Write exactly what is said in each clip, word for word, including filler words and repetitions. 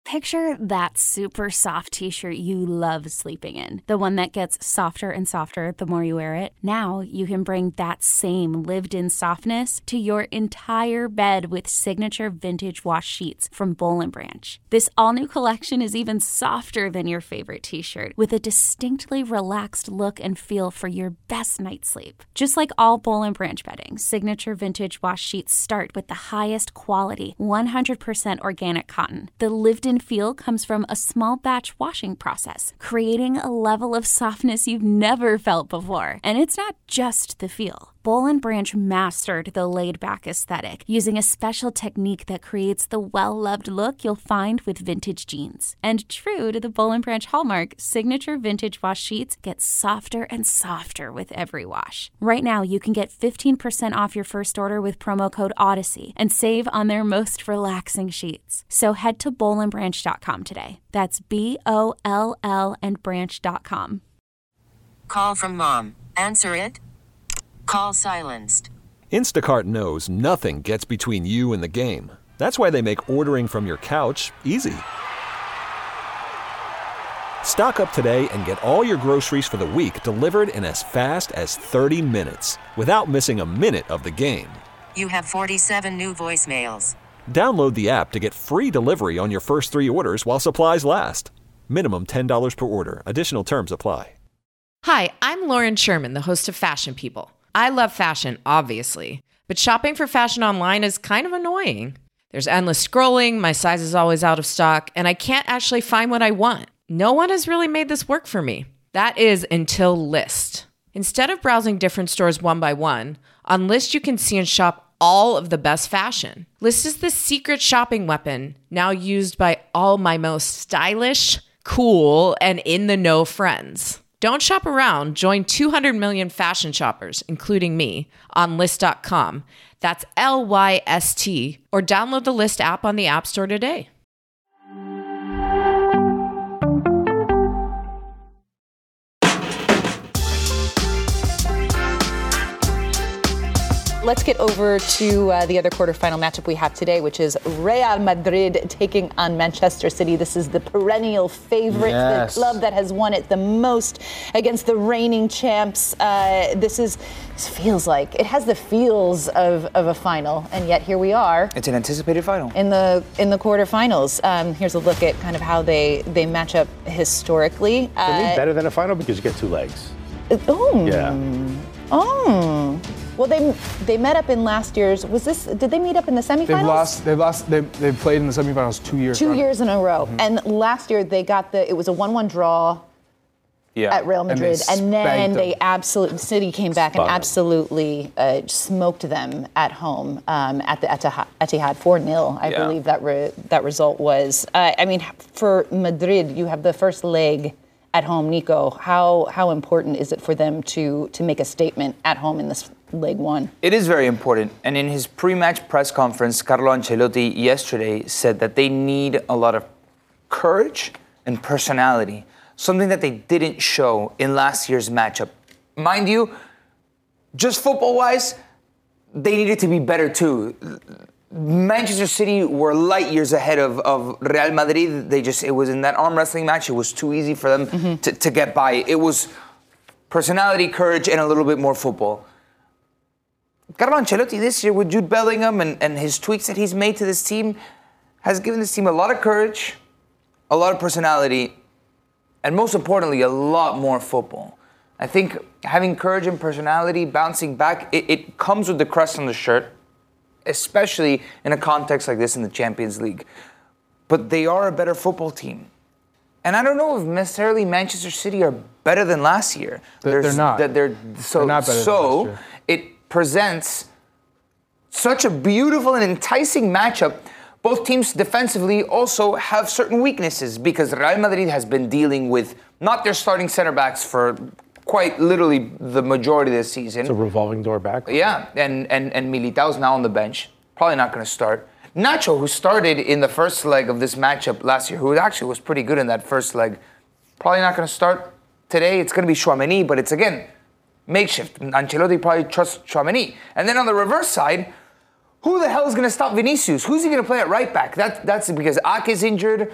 Picture that super soft t-shirt you love sleeping in. The one that gets softer and softer the more you wear it. Now you can bring that same lived-in softness to your entire bed with signature vintage wash sheets from Boll and Branch. This all-new collection is even softer than your favorite t-shirt, with a distinctly relaxed look and feel for your best night's sleep. Just like all Boll and Branch bedding, signature vintage wash sheets start with the highest quality, one hundred percent organic cotton. The lived-in feel comes from a small batch washing process, creating a level of softness you've never felt before. And it's not just the feel. Boll and Branch mastered the laid-back aesthetic using a special technique that creates the well-loved look you'll find with vintage jeans. And true to the Boll and Branch hallmark, signature vintage wash sheets get softer and softer with every wash. Right now, you can get fifteen percent off your first order with promo code Odyssey and save on their most relaxing sheets. So head to boll and branch dot com today. That's B O L L and branch dot com. Call from mom. Answer it. Call silenced. Instacart knows nothing gets between you and the game. That's why they make ordering from your couch easy. Stock up today and get all your groceries for the week delivered in as fast as thirty minutes without missing a minute of the game. You have forty-seven new voicemails. Download the app to get free delivery on your first three orders while supplies last. Minimum ten dollars per order. Additional terms apply. Hi, I'm Lauren Sherman, the host of Fashion People. I love fashion, obviously, but shopping for fashion online is kind of annoying. There's endless scrolling, my size is always out of stock, and I can't actually find what I want. No one has really made this work for me. That is until Lyst. Instead of browsing different stores one by one, on Lyst you can see and shop all of the best fashion. Lyst is the secret shopping weapon now used by all my most stylish, cool, and in-the-know friends. Don't shop around. Join two hundred million fashion shoppers, including me, on Lyst dot com. That's L Y S T. Or download the Lyst app on the App Store today. Let's get over to uh, the other quarterfinal matchup we have today, which is Real Madrid taking on Manchester City. This is the perennial favorite, yes. The club that has won it the most against the reigning champs. Uh, this is this feels like it has the feels of, of a final, and yet here we are. It's an anticipated final in the in the quarterfinals. Um, here's a look at kind of how they they match up historically. For me, better than a final because you get two legs. Oh. Yeah. Oh. Well, they they met up in last year's. Was this? Did they meet up in the semifinals? They've lost. They've lost. They they played in the semifinals two years. Two running. years in a row. Mm-hmm. And last year they got the. It was a one-one draw. Yeah. At Real Madrid, and, and then they absolutely City came back Spot and absolutely uh, smoked them at home um, at the Etihad, Etihad four nil. I yeah. believe that re- that result was. Uh, I mean, for Madrid, you have the first leg at home. Nico, how how important is it for them to to make a statement at home in this leg one? It is very important. And in his pre-match press conference, Carlo Ancelotti yesterday said that they need a lot of courage and personality, something that they didn't show in last year's matchup. Mind you, just football-wise, they needed to be better too. Manchester City were light years ahead of, of Real Madrid. They just, it was in that arm wrestling match, it was too easy for them mm-hmm. to, to get by. It was personality, courage, and a little bit more football. Carlo Ancelotti this year with Jude Bellingham and, and his tweaks that he's made to this team has given this team a lot of courage, a lot of personality, and most importantly, a lot more football. I think having courage and personality, bouncing back, it, it comes with the crest on the shirt, especially in a context like this in the Champions League. But they are a better football team. And I don't know if necessarily Manchester City are better than last year. They're, they're not. That they're so, they're not better so than last year. It presents such a beautiful and enticing matchup. Both teams defensively also have certain weaknesses because Real Madrid has been dealing with not their starting center backs for quite literally the majority of this season. It's a revolving door back. Yeah, and, and, and Militao's now on the bench. Probably not going to start. Nacho, who started in the first leg of this matchup last year, who actually was pretty good in that first leg, probably not going to start today. It's going to be Tchouaméni, but it's, again, makeshift. Ancelotti probably trusts Tchouaméni. And then on the reverse side, who the hell is going to stop Vinicius? Who's he going to play at right back? That, that's because Ake's injured.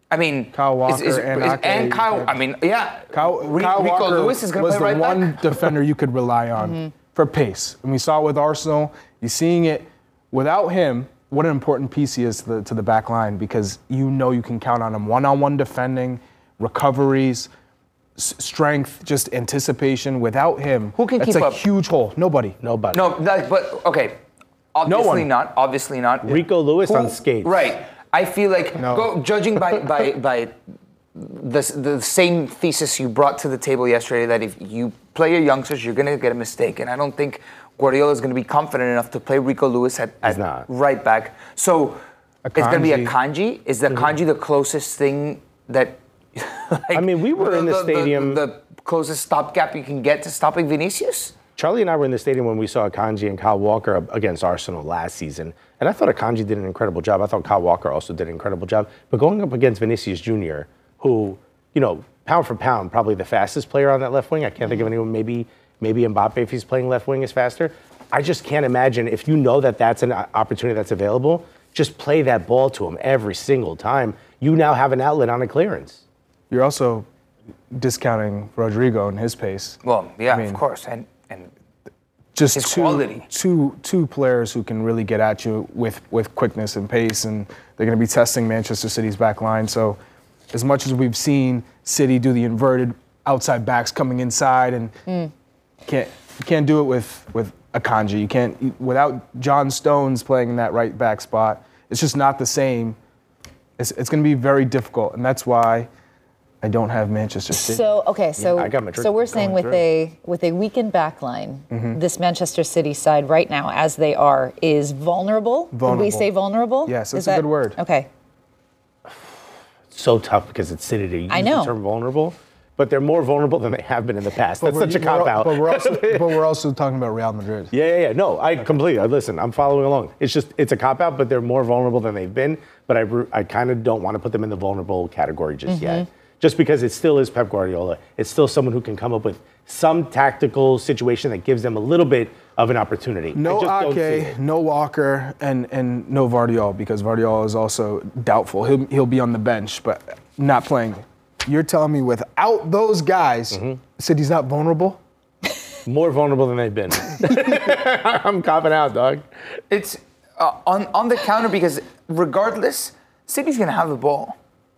I mean, Kyle Walker is, is, and is, Ake, and Kyle. yeah. I mean, yeah. Kyle, Re- Kyle Rico Walker Lewis is going to was play the right one back. defender you could rely on mm-hmm. for pace. And we saw it with Arsenal. You're seeing it without him. What an important piece he is to the, to the back line, because you know you can count on him. One-on-one defending, recoveries, s- strength, just anticipation. Without him, who can that's keep a up? huge hole. Nobody. Nobody. No, that, but okay. Obviously one. not. Obviously not. Rico Lewis Who- on skates. Right. I feel like No. go, judging by by by the the same thesis you brought to the table yesterday, that if you play your youngsters, you're going to get a mistake, and I don't think Guardiola is going to be confident enough to play Rico Lewis at, at not. right back. So it's going to be a Kanji. Is the Mm-hmm. Kanji the closest thing that? like, I mean, we were in the stadium- The, the closest stopgap you can get to stopping Vinicius. Charlie and I were in the stadium when we saw Akanji and Kyle Walker up against Arsenal last season. And I thought Akanji did an incredible job. I thought Kyle Walker also did an incredible job. But going up against Vinicius Junior, who, you know, pound for pound, probably the fastest player on that left wing. I can't think of anyone, maybe maybe Mbappe, if he's playing left wing, is faster. I just can't imagine, if you know that that's an opportunity that's available, just play that ball to him every single time. You now have an outlet on a clearance. You're also discounting Rodrigo and his pace. Well, yeah, I mean, of course, and and just his two, quality. two two players who can really get at you with, with quickness and pace, and they're going to be testing Manchester City's back line. So as much as we've seen City do the inverted outside backs coming inside, and mm. can't you can't do it with with Akanji. You can't you, without John Stones playing in that right back spot. It's just not the same. It's it's going to be very difficult, and that's why I don't have Manchester City. So okay, so Yeah, I got Madrid so we're saying with going a with a weakened back line, mm-hmm. this Manchester City side right now, as they are, is vulnerable. Vulnerable. Would we say vulnerable? Yes, is that's a good word. Okay. So tough because it's City to use I know. the term vulnerable, but they're more vulnerable than they have been in the past. That's But such a we're- cop we're- out. But we're also but we're also talking about Real Madrid. Yeah, yeah, yeah. No, I completely. Listen, I'm following along. It's just, it's a cop out, but they're more vulnerable than they've been. But I, I kind of don't want to put them in the vulnerable category just Mm-hmm. yet. Just because it still is Pep Guardiola. It's still someone who can come up with some tactical situation that gives them a little bit of an opportunity. I No just don't see Ake, it. no Walker, and and no Vardiol, because Vardiol is also doubtful. He'll he'll be on the bench, but not playing. You're telling me without those guys, Mm-hmm. City's not vulnerable? More vulnerable than they've been. I'm copping out, dog. It's uh, on on the counter, because regardless, City's going to have the ball.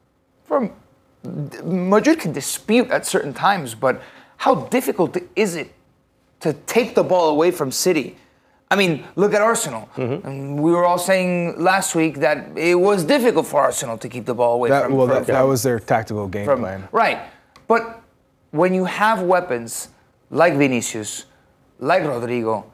From Madrid can dispute at certain times, but how difficult is it to take the ball away from City? I mean, look at Arsenal. Mm-hmm. And we were all saying last week that it was difficult for Arsenal to keep the ball away That, from. well, from, that, that was their tactical game from, plan. Right, but when you have weapons like Vinicius, like Rodrigo,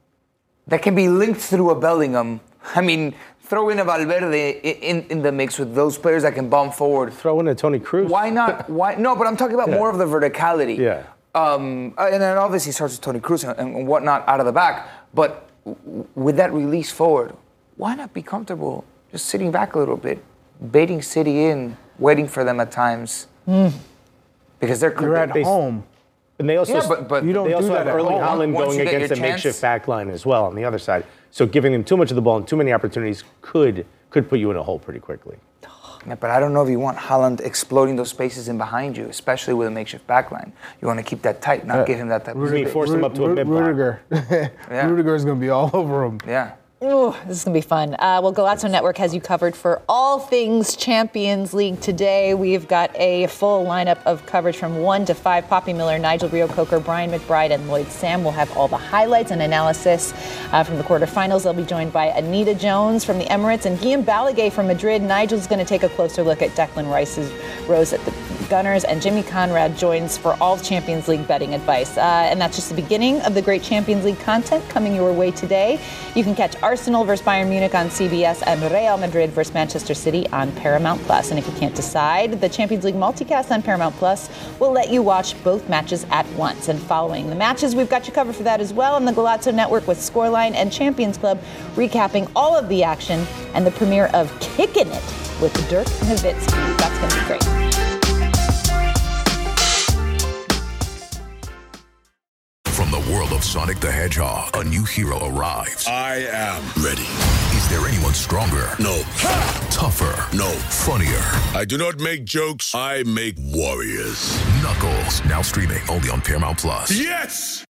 that can be linked through a Bellingham. I mean, throw in a Valverde in, in the mix with those players that can bomb forward. Throw in a Tony Cruz. Why not? Why no? But I'm talking about Yeah. more of the verticality. Yeah. Um, and then obviously starts with Tony Cruz and, and whatnot out of the back. But w- with that release forward, why not be comfortable just sitting back a little bit, baiting City in, waiting for them at times? Mm. Because they're You're at They- home. And they also, Yeah, but- but You don't they do also that have at Erling home. Haaland Once going you get against a your chance- makeshift back line as well on the other side. So giving them too much of the ball and too many opportunities could could put you in a hole pretty quickly. Yeah, but I don't know if you want Haaland exploding those spaces in behind you, especially with a makeshift backline. You want to keep that tight, not give him that type of Rudiger- space. force him up to a Ru- mid-block. Rudiger. Yeah. Rudiger is going to be all over him. Yeah. Ooh, this is going to be fun. Uh, well, Golazo Network has you covered for all things Champions League today. We've got a full lineup of coverage from one to five. Poppy Miller, Nigel Rio-Coker, Brian McBride, and Lloyd Sam will have all the highlights and analysis uh, from the quarterfinals. They'll be joined by Anita Jones from the Emirates and Guillaume Balaguer from Madrid. Nigel's going to take a closer look at Declan Rice's Rose at the Gunners, and Jimmy Conrad joins for all Champions League betting advice. Uh, and that's just the beginning of the great Champions League content coming your way today. You can catch Arsenal versus Bayern Munich on C B S and Real Madrid versus Manchester City on Paramount Plus. And if you can't decide, the Champions League multicast on Paramount Plus will let you watch both matches at once. And following the matches, we've got you covered for that as well on the Golazo Network with Scoreline and Champions Club, recapping all of the action and the premiere of Kickin' It with Dirk Nowitzki. That's going to be great. From the world of Sonic the Hedgehog, a new hero arrives. I am ready. Is there anyone stronger? No. Ha! Tougher? No. Funnier? I do not make jokes, I make warriors. Knuckles, now streaming only on Paramount Plus. Yes!